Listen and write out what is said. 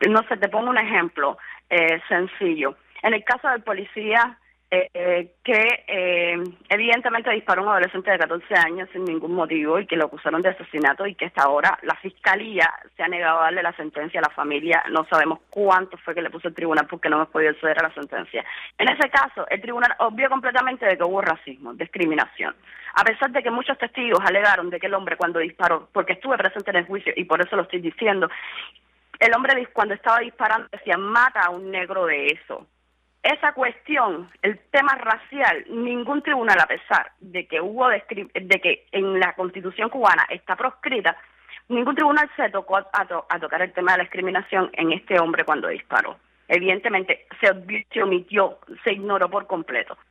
No sé, te pongo un ejemplo sencillo. En el caso del policía que evidentemente disparó a un adolescente de 14 años sin ningún motivo y que lo acusaron de asesinato y que hasta ahora la fiscalía se ha negado a darle la sentencia a la familia. No sabemos cuánto fue que le puso el tribunal porque no hemos podido acceder a la sentencia. En ese caso, el tribunal obvió completamente de que hubo racismo, discriminación. A pesar de que muchos testigos alegaron de que el hombre cuando disparó, porque estuve presente en el juicio y por eso lo estoy diciendo, el hombre cuando estaba disparando decía, mata a un negro de eso. Esa cuestión, el tema racial, ningún tribunal, a pesar de que de que en la Constitución cubana está proscrita, ningún tribunal se tocó a tocar el tema de la discriminación en este hombre cuando disparó. Evidentemente se omitió, se ignoró por completo.